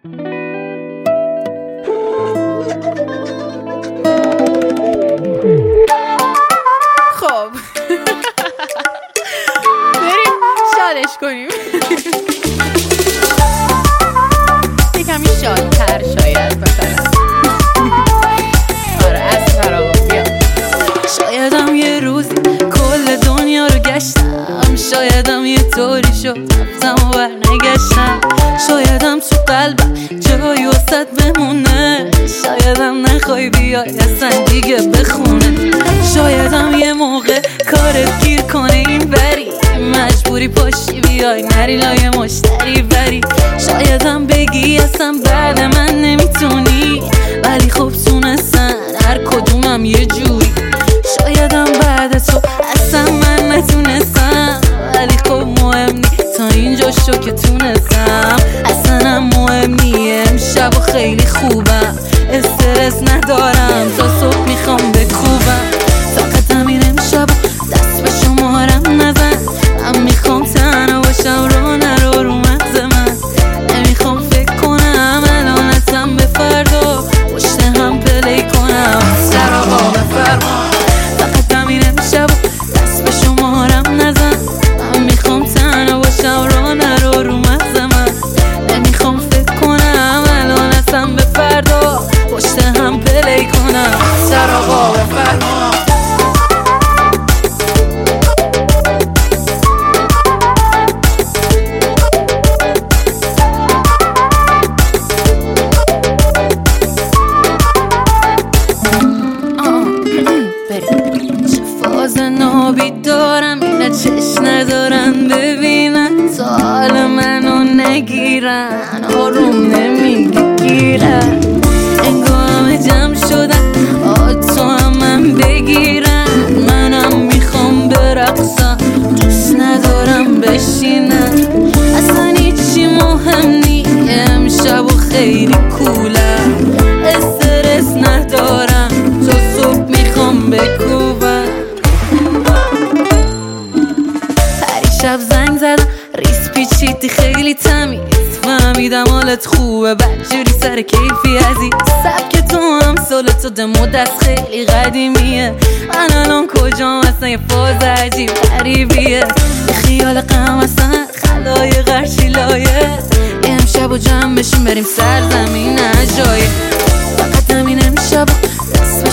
خب بریم شادش کنیم یکمی شادتر شاید مثلا آره از فراغ بیا. شایدم یه روزی کل دنیا رو گشتم، شایدم یه طوری شد رفتم و برنگشتم، شایدم تو قلبم جایی وسط بمونه، شایدم نخوای بیای اصلا دیگه بخونه، شایدم یه موقع کارت گیر کنه این بری مجبوری پاشی بیای نری لای مشتری بری، شایدم بگی اصلا بعد من نمیتونی ولی خب تونستن هر کدومم یه جوری، شایدم بعد تو اصلا من نتونستم ولی خب مهم نی تا اینجا شو که تونستم، اصلا هم مهم نی امشب و خیلی خوبم استرس ندارم تا صبح میخوام بکوبم، فقط همین امشب دست به شمارم نزن، من میخوام تنها باشم رو نرو رو مغز من، نمیخوام فکر کنم الان اصلا به فردا پشت هم پلی کنم سر آقا بفرما، فقط همین امشب دست به شمارم نزن، من میخوام تنها باشم رو نرو رو مغز من، نمیخوام فکر کنم الان اصلا به فردا پشت هم پلی کنم سر آقا بفرما. فاز نابی دارم اینا چش ندارن ببینن تا حال منو نگیرن آروم نمیگیرن انگار همه جمع شدن تو هم من بگیرن، منم میخوام برقصم دوست ندارم بشینن، اصلا هیچی مهم نی امشب و خیلی کولم استرس ندارم تا صبح میخوام بکوبم، پریشب زنگ زدم ریس پیچیدی خیلی تمیز فهمیدم حالت خوبه بدجوری سر کیفی عزیز، سبک تو هم سالت و دمو دست خیلی قدیمیه، من الان کجام اصلا یه فاز عجیب غریبیه، یه خیال غم اصلا خلای غرشی لایه امشب و جمع بشیم بریم سرزمین عجایب، فقط همین امشب دست به